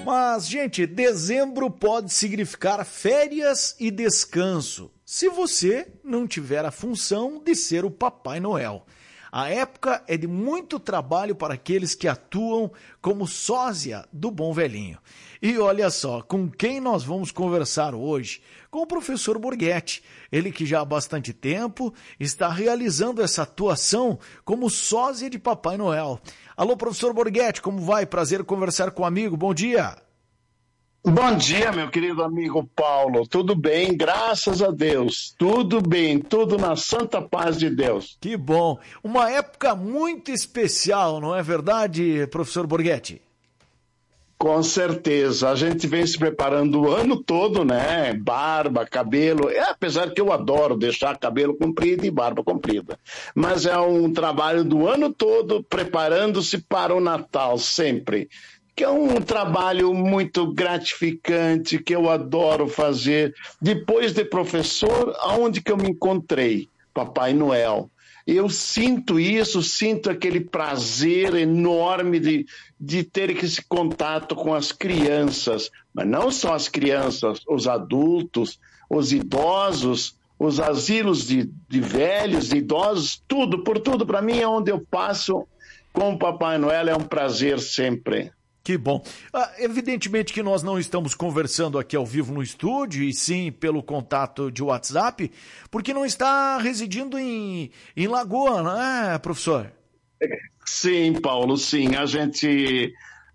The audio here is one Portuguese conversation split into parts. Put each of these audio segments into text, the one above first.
Mas, gente, dezembro pode significar férias e descanso, se você não tiver a função de ser o Papai Noel. A época é de muito trabalho para aqueles que atuam como sósia do bom velhinho. E olha só, com quem nós vamos conversar hoje? Com o professor Borghetti, ele que já há bastante tempo está realizando essa atuação como sósia de Papai Noel. Alô, professor Borghetti, como vai? Prazer conversar com o amigo, bom dia. Bom dia, meu querido amigo Paulo. Tudo bem, graças a Deus. Tudo bem, tudo na santa paz de Deus. Que bom. Uma época muito especial, não é verdade, professor Borghetti? Com certeza. A gente vem se preparando o ano todo, né? Barba, cabelo. Apesar que eu adoro deixar cabelo comprido e barba comprida. Mas é um trabalho do ano todo preparando-se para o Natal, sempre. Que é um trabalho muito gratificante, que eu adoro fazer. Depois de professor, aonde que eu me encontrei? Papai Noel. Eu sinto isso, sinto aquele prazer enorme de ter esse contato com as crianças. Mas não só as crianças, os adultos, os idosos, os asilos de velhos, de idosos, tudo, por tudo. Para mim, é onde eu passo com o Papai Noel, é um prazer sempre. Que bom. Evidentemente que nós não estamos conversando aqui ao vivo no estúdio, e sim pelo contato de WhatsApp, porque não está residindo em Lagoa, não é, professor? Sim, Paulo, sim. A gente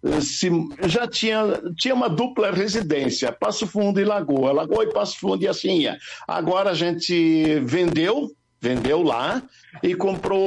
já tinha uma dupla residência, Passo Fundo e Lagoa. Lagoa e Passo Fundo e assim ia. Agora a gente vendeu lá e comprou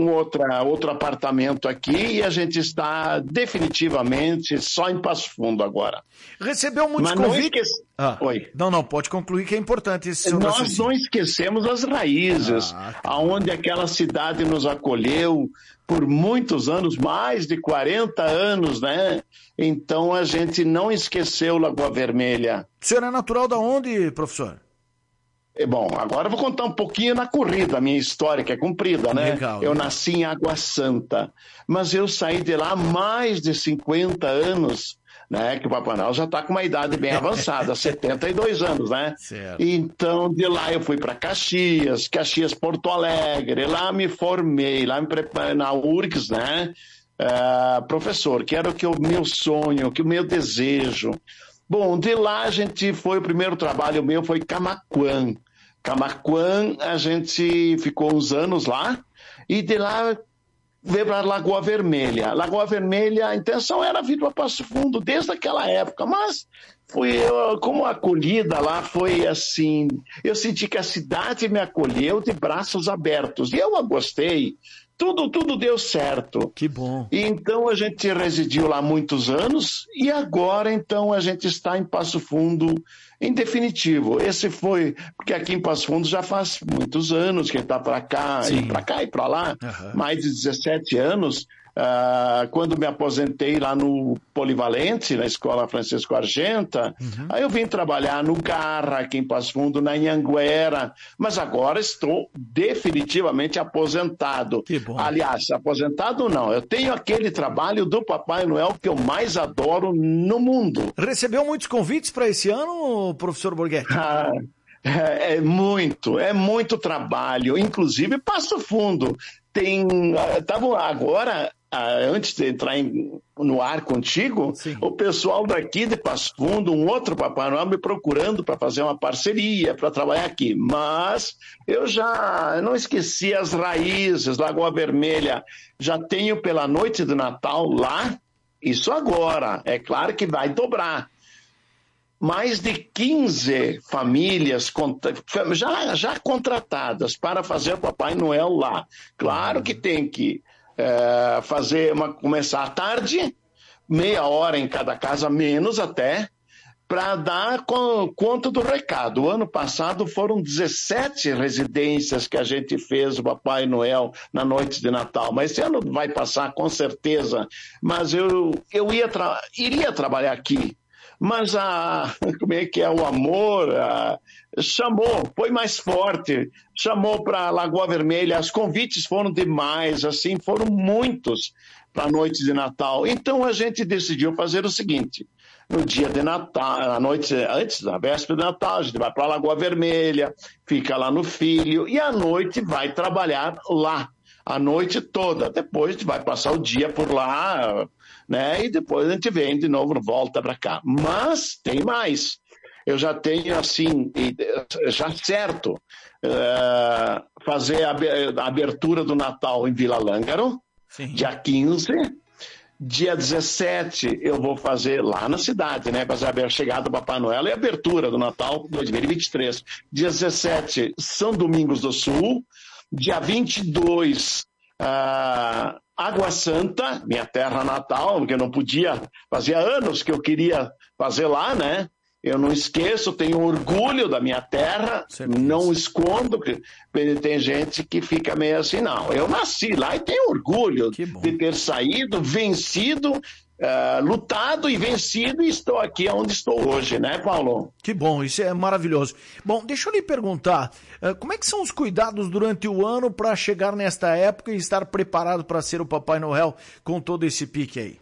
outro apartamento aqui e a gente está definitivamente só em Passo Fundo agora. Recebeu muitos convites? Oi. Não, pode concluir que é importante esse seu raciocínio. Nós não esquecemos as raízes, aonde aquela cidade nos acolheu por muitos anos, mais de 40 anos, né? Então a gente não esqueceu Lagoa Vermelha. O senhor é natural da onde, professor? Bom, agora eu vou contar um pouquinho na corrida, a minha história, que é comprida, né? Legal, eu nasci em Água Santa, mas eu saí de lá há mais de 50 anos, né? Que o Papai Noel já está com uma idade bem avançada, 72 anos, né? Certo. Então, de lá eu fui para Caxias, Porto Alegre, lá me formei, lá me preparei na URGS, né? Professor, que era o meu sonho, que o meu desejo. Bom, de lá o primeiro trabalho meu foi Camaquã. Camaquã, a gente ficou uns anos lá e de lá veio para Lagoa Vermelha. Lagoa Vermelha, a intenção era vir para Passo Fundo desde aquela época, mas como a acolhida lá foi assim, eu senti que a cidade me acolheu de braços abertos e eu gostei. Tudo deu certo. Que bom. E então a gente residiu lá muitos anos e agora então a gente está em Passo Fundo em definitivo. Porque aqui em Passo Fundo já faz muitos anos que ele está para cá, e para lá, mais de 17 anos. Quando me aposentei lá no Polivalente, na Escola Francisco Argenta, aí eu vim trabalhar no Garra, aqui em Passo Fundo, na Anhanguera, mas agora estou definitivamente aposentado. Que bom. Aliás, aposentado não, eu tenho aquele trabalho do Papai Noel que eu mais adoro no mundo. Recebeu muitos convites para esse ano, professor Borghetti? É muito trabalho, inclusive Passo Fundo. Agora, antes de entrar no ar contigo, o pessoal daqui de Passo Fundo, um outro Papai Noel me procurando para fazer uma parceria, para trabalhar aqui. Mas eu já não esqueci as raízes, Lagoa Vermelha. Já tenho pela noite de Natal lá, isso agora. É claro que vai dobrar. Mais de 15 famílias já contratadas para fazer o Papai Noel lá. Claro que tem que começar à tarde, meia hora em cada casa, menos até, para dar conta do recado. O ano passado foram 17 residências que a gente fez o Papai Noel na noite de Natal, mas esse ano vai passar com certeza. Mas eu iria trabalhar aqui. Mas como é que é, o amor foi mais forte, chamou para Lagoa Vermelha, os convites foram demais, assim, foram muitos. para a noite de Natal. Então a gente decidiu fazer o seguinte: no dia de Natal, a noite antes da véspera de Natal, a gente vai para a Lagoa Vermelha, fica lá no Filho, e à noite vai trabalhar lá, a noite toda. Depois a gente vai passar o dia por lá, né? E depois a gente vem de novo, volta para cá. Mas tem mais. Eu já tenho, assim, já certo, fazer a abertura do Natal em Vila Lângaro, sim, dia 15. Dia 17 eu vou fazer lá na cidade, né? Fazer a chegada do Papai Noel e a abertura do Natal 2023. Dia 17, São Domingos do Sul. Dia 22, Água Santa, minha terra natal, porque eu não podia, fazia anos que eu queria fazer lá, né? Eu não esqueço, tenho orgulho da minha terra, não escondo, porque tem gente que fica meio assim, não. Eu nasci lá e tenho orgulho de ter saído, vencido, lutado e vencido, e estou aqui onde estou hoje, né, Paulo? Que bom, isso é maravilhoso. Bom, deixa eu lhe perguntar, como é que são os cuidados durante o ano para chegar nesta época e estar preparado para ser o Papai Noel com todo esse pique aí?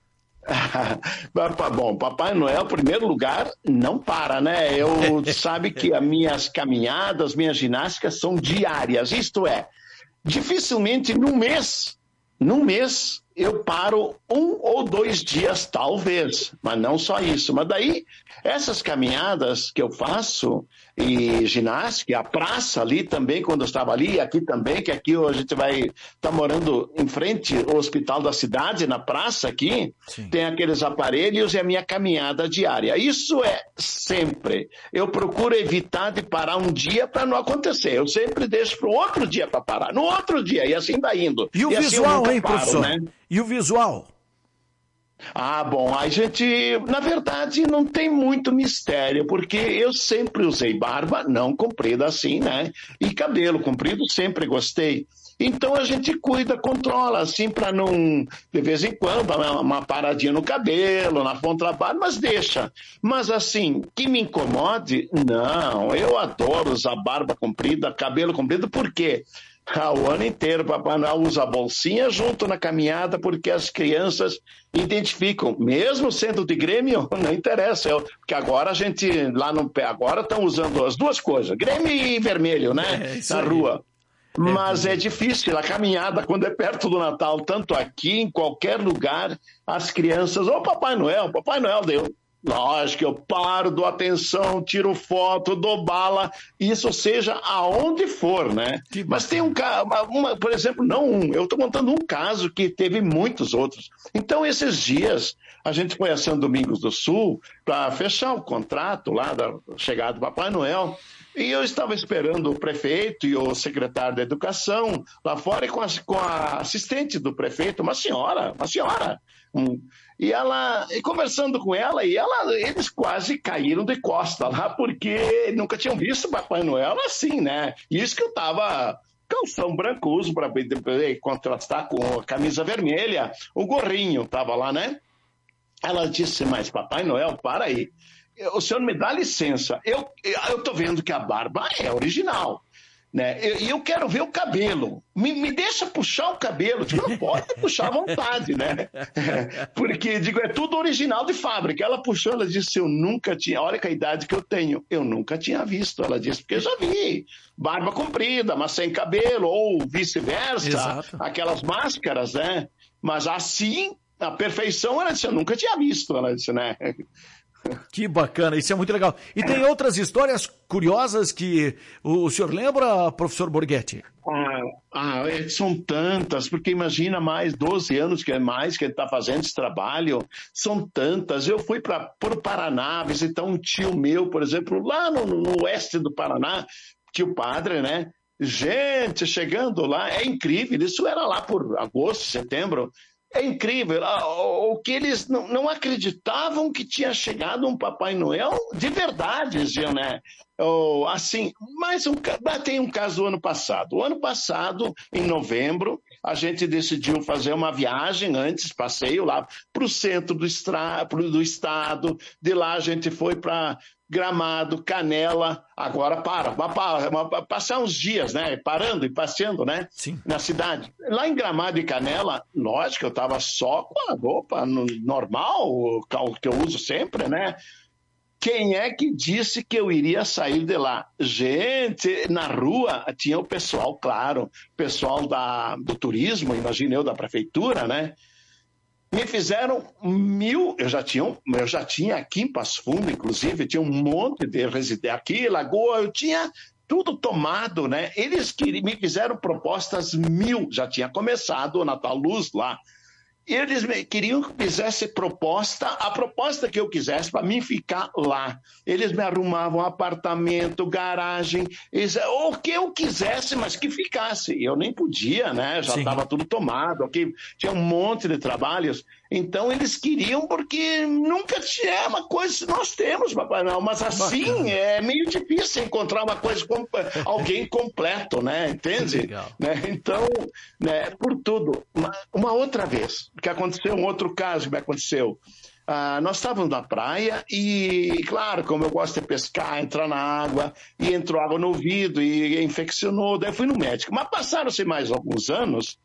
Bom, Papai Noel, em primeiro lugar, não para, né? Eu sabe que as minhas caminhadas, minhas ginásticas são diárias, isto é, dificilmente num mês eu paro 1 ou 2 dias, talvez, mas não só isso. Mas daí, essas caminhadas que eu faço, e ginástica, a praça ali também, quando eu estava ali, aqui também, que aqui a gente vai estar morando em frente ao Hospital da Cidade, na praça aqui, sim, tem aqueles aparelhos e a minha caminhada diária. Isso é sempre. Eu procuro evitar de parar um dia para não acontecer. Eu sempre deixo para o outro dia para parar, no outro dia, e assim vai indo. E o visual, assim, hein, professor? Né? E o visual? Bom, a gente, na verdade, não tem muito mistério, porque eu sempre usei barba, não comprida assim, né? E cabelo comprido sempre gostei. Então a gente cuida, controla, assim, para não, de vez em quando, dar uma paradinha no cabelo, na ponta da barba, mas deixa. Mas assim, que me incomode, não, eu adoro usar barba comprida, cabelo comprido, por quê? O ano inteiro, Papai Noel usa a bolsinha junto na caminhada, porque as crianças identificam, mesmo sendo de Grêmio, não interessa, porque agora a gente, lá no pé, agora estão usando as duas coisas, Grêmio e vermelho, né, na rua. Mas é difícil, a caminhada, quando é perto do Natal, tanto aqui, em qualquer lugar, as crianças, Papai Noel deu. Lógico, eu paro, dou atenção, tiro foto, dou bala, isso seja aonde for, né? Mas tem um caso, por exemplo, eu estou contando um caso que teve muitos outros. Então, esses dias, a gente foi a São Domingos do Sul para fechar o contrato lá da chegada do Papai Noel, e eu estava esperando o prefeito e o secretário da Educação lá fora, e com a assistente do prefeito, uma senhora, e conversando com ela, eles quase caíram de costa lá, porque nunca tinham visto Papai Noel assim, né? Isso que eu tava calção branco, uso para contrastar com a camisa vermelha, o gorrinho tava lá, né? Ela disse, mas Papai Noel, para aí, o senhor me dá licença, eu tô vendo que a barba é original, né? Eu quero ver o cabelo. Me deixa puxar o cabelo. Digo, não pode puxar à vontade, né? Porque, é tudo original de fábrica. Ela puxou, ela disse, eu nunca tinha, olha que a idade que eu tenho, eu nunca tinha visto. Ela disse, porque eu já vi barba comprida, mas sem cabelo, ou vice-versa, aquelas máscaras, né? Mas assim, a perfeição, ela disse, eu nunca tinha visto, ela disse, né? Que bacana, isso é muito legal. E tem outras histórias curiosas que o senhor lembra, professor Borghetti? São tantas, porque imagina mais 12 anos que ele está fazendo esse trabalho, são tantas. Eu fui para o Paraná visitar um tio meu, por exemplo, lá no oeste do Paraná, tio padre, né? Gente, chegando lá, é incrível, isso era lá por agosto, setembro. É incrível, o que eles não acreditavam que tinha chegado um Papai Noel de verdade, diziam, né? Assim, tem um caso do ano passado. O ano passado, em novembro, a gente decidiu fazer uma viagem antes, passeio lá para o centro do estado. De lá a gente foi para Gramado, Canela. Agora passar uns dias, né? Parando e passeando, né? Sim. Na cidade. Lá em Gramado e Canela, lógico, eu estava só com a roupa normal, o que eu uso sempre, né? Quem é que disse que eu iria sair de lá? Gente, na rua tinha o pessoal, claro, pessoal do turismo, imagino eu, da prefeitura, né? Me fizeram 1000, eu já tinha aqui em Passo Fundo, inclusive, tinha um monte de residentes aqui, Lagoa, eu tinha tudo tomado, né? Eles me fizeram propostas 1000, já tinha começado o Natal Luz lá. Eles queriam que eu fizesse a proposta que eu quisesse para mim ficar lá. Eles me arrumavam apartamento, garagem, o que eu quisesse, mas que ficasse. Eu nem podia, né? Já estava tudo tomado, aqui tinha um monte de trabalhos. Então eles queriam, porque nunca tinha uma coisa que nós temos, Papai Noel, mas assim bacana. É meio difícil encontrar uma coisa, alguém completo, né? Entende? Legal. Né? Então, né, por tudo. Uma outra vez, que aconteceu, um outro caso que me aconteceu. Nós estávamos na praia e, claro, como eu gosto de pescar, entrar na água, e entrou água no ouvido e infeccionou, daí fui no médico. Mas passaram-se mais alguns anos,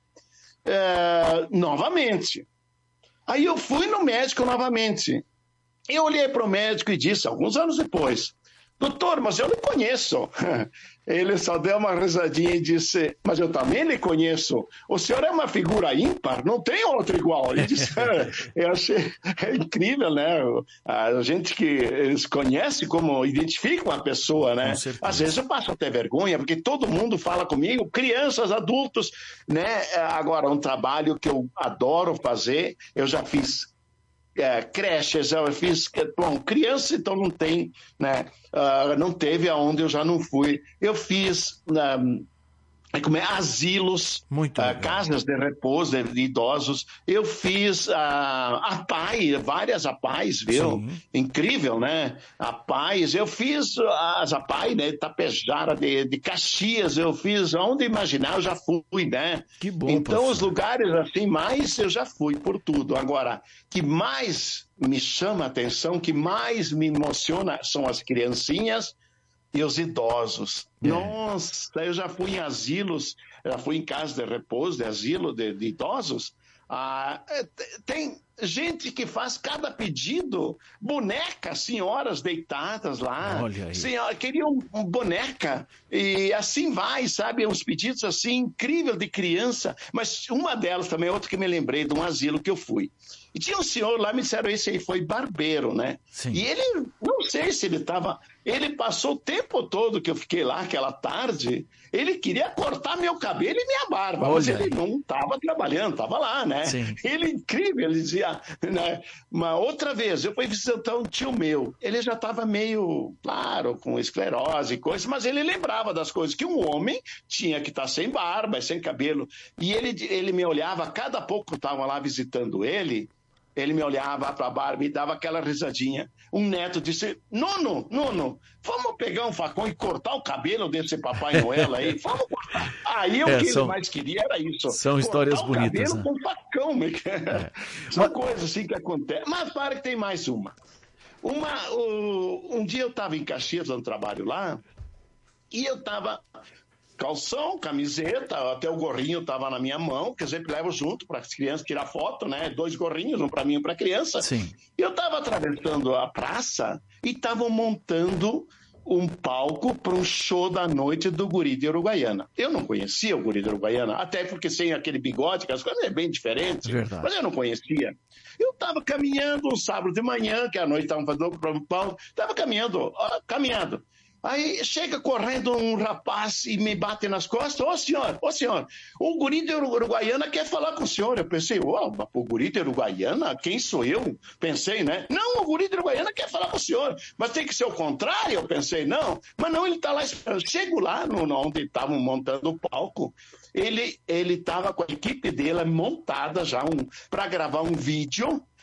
novamente. Aí eu fui no médico novamente. Eu olhei para o médico e disse, alguns anos depois, doutor, mas eu não conheço. Ele só deu uma risadinha e disse, mas eu também lhe conheço. O senhor é uma figura ímpar, não tem outro igual. Ele disse, eu achei incrível, né? A gente que conhece, como identifica uma pessoa, né? Às vezes eu passo até vergonha, porque todo mundo fala comigo, crianças, adultos, né? Agora, um trabalho que eu adoro fazer, eu já fiz creches, eu fiz, bom, criança então não tem, né, não teve aonde eu já não fui, eu fiz asilos, casas de repouso de idosos, eu fiz várias APAIs, viu? Sim. Incrível, né? APAIs, eu fiz as APAI, né? Tapejara, de Caxias, eu fiz, onde imaginar, eu já fui, né? Que bom, então, professor. Os lugares assim, mais eu já fui por tudo. Agora, que mais me chama a atenção, que mais me emociona são as criancinhas e os idosos. Nossa, eu já fui em asilos, já fui em casas de repouso, de asilo de idosos. Tem gente que faz cada pedido, bonecas, senhoras deitadas lá. Olha aí. Senhora, queriam boneca, e assim vai, sabe? Uns pedidos assim, incrível de criança. Mas uma delas também, outra que me lembrei, de um asilo que eu fui. E tinha um senhor lá, me disseram, esse aí foi barbeiro, né? Sim. E ele, não sei se ele estava... Ele passou o tempo todo que eu fiquei lá, aquela tarde, ele queria cortar meu cabelo e minha barba. Olha. Mas ele não estava trabalhando, estava lá, né? Sim. Ele, incrível, ele dizia... Né? Uma outra vez, eu fui visitar um tio meu. Ele já estava meio, claro, com esclerose e coisas, mas ele lembrava das coisas, que um homem tinha que estar sem barba, sem cabelo. E ele me olhava, cada pouco que eu estava lá visitando ele me olhava para a barba e dava aquela risadinha. Um neto disse, Nono, vamos pegar um facão e cortar o cabelo desse Papai Noel aí? Vamos cortar. Aí o que ele mais queria era isso. São histórias bonitas. Cortar o cabelo com facão. São coisas assim que acontecem. Mas para que tem mais uma. Um dia eu estava em Caxias, no trabalho lá, e eu estava... calção, camiseta, até o gorrinho estava na minha mão, que eu sempre levo junto para as crianças tirar foto, né? 2 gorrinhos, um para mim e um para a criança. Sim. Eu estava atravessando a praça e estavam montando um palco para um show da noite do Guri de Uruguaiana. Eu não conhecia o Guri de Uruguaiana, até porque sem aquele bigode, que as coisas é bem diferentes, mas eu não conhecia. Eu estava caminhando um sábado de manhã, que à noite estavam fazendo um pão, estava caminhando. Aí chega correndo um rapaz e me bate nas costas. Ô senhor, o Guri de Uruguaiana quer falar com o senhor. Eu pensei, o Guri de Uruguaiana? Quem sou eu? Pensei, né? Não, o Guri de Uruguaiana quer falar com o senhor. Mas tem que ser o contrário? Eu pensei, não. Mas não, ele está lá esperando. Chego lá onde estavam montando o palco. Ele estava com a equipe dele montada já para gravar um vídeo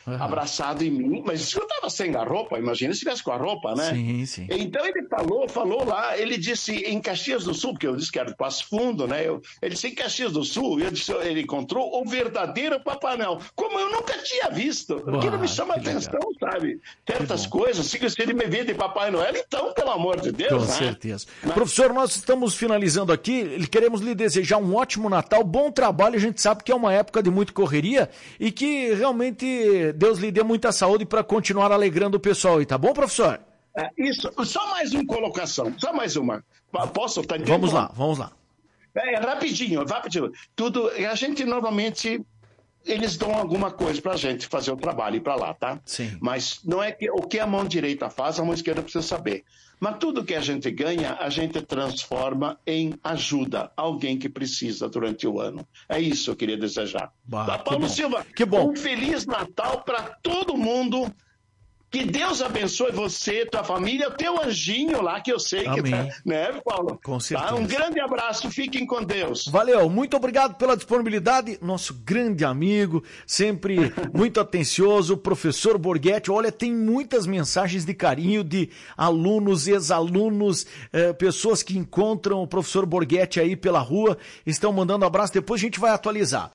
abraçado em mim, mas eu estava sem a roupa, imagina se estivesse com a roupa, né? Sim. Então ele falou lá, ele disse em Caxias do Sul, porque eu disse que era do Passo Fundo, né? Ele disse em Caxias do Sul, ele encontrou o verdadeiro Papai Noel, como eu nunca tinha visto, aquilo me chama a atenção, sabe? Certas coisas, se ele me vê de Papai Noel, então, pelo amor de Deus, Com né? certeza. Professor, nós estamos finalizando aqui, queremos lhe desejar um ótimo Natal, bom trabalho, a gente sabe que é uma época de muita correria e que realmente Deus lhe dê muita saúde para continuar alegrando o pessoal aí, tá bom, professor? Isso, só mais uma colocação, só mais uma. Posso? Tá vamos lá. Rapidinho. Tudo, a gente normalmente, eles dão alguma coisa pra gente fazer o trabalho e ir pra lá, tá? Sim. Mas não é que o que a mão direita faz, a mão esquerda precisa saber. Mas tudo que a gente ganha, a gente transforma em ajuda a alguém que precisa durante o ano. É isso que eu queria desejar. Paulo Silva, que bom. Um Feliz Natal para todo mundo. Que Deus abençoe você, tua família, o teu anjinho lá, que eu sei. Amém. Que tá, né, Paulo? Com certeza. Um grande abraço, fiquem com Deus. Valeu, muito obrigado pela disponibilidade, nosso grande amigo, sempre muito atencioso, professor Borghetti. Olha, tem muitas mensagens de carinho de alunos, ex-alunos, pessoas que encontram o professor Borghetti aí pela rua, estão mandando abraço, depois a gente vai atualizar.